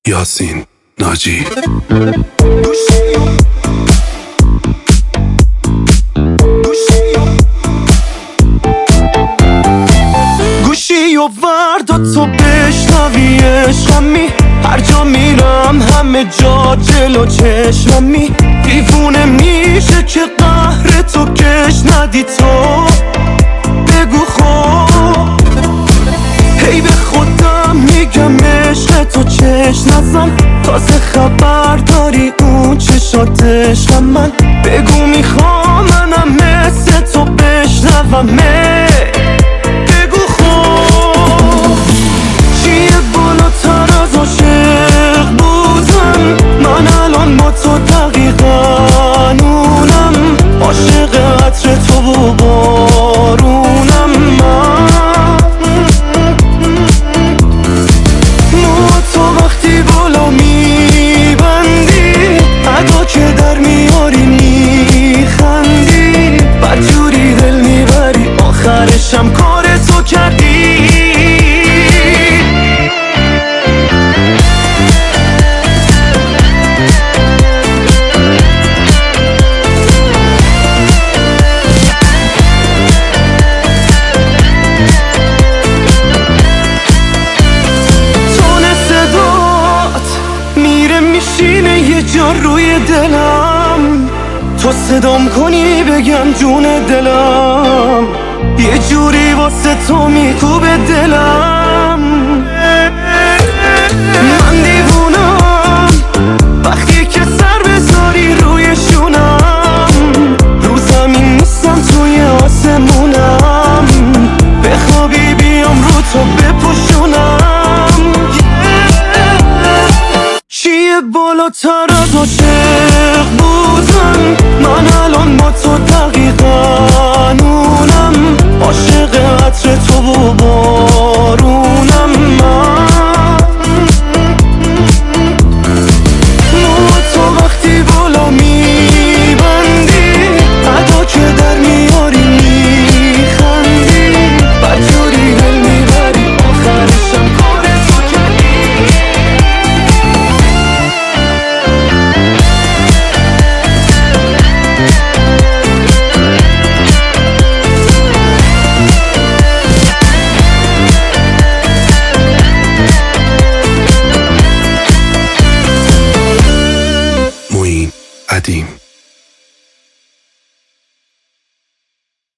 یاسین ناجی. گوشی و وردا تو بشنوی عشقمی، هر جا میرم همه جا جلو چشممی. دیوونه میشه که قهر تو کش ندی تو، بگو خب. هی به خودم میگم عشق تو چش نزن، تازه خبر داری اون چشات عشق من. بگو میخوام منم مثل تو بشنومه، بگو خب. چیه بالاتر از عاشق بودن؟ من الان با تو دقیقا نونم، عاشق عطر تو و بارونم. تو وقتی بالا میبندی، ادا که در میاری میخندی، بدجوری دل میبری آخرشم کار تو کردی. میشینه یه جا روی دلم، تو صدام کنی بگم جون دلم، یه جوری واسه تو میکوبه دلم. من دیوونم وقتی که سر بذاری روی شونم، رو زمین نیستم توی آسمونم، بخوابی بیام رو تو بپوشونم. چیه بالاتر از عاشق بودن؟ من الان با تو دقیقا نونم، عاشق عطر تو و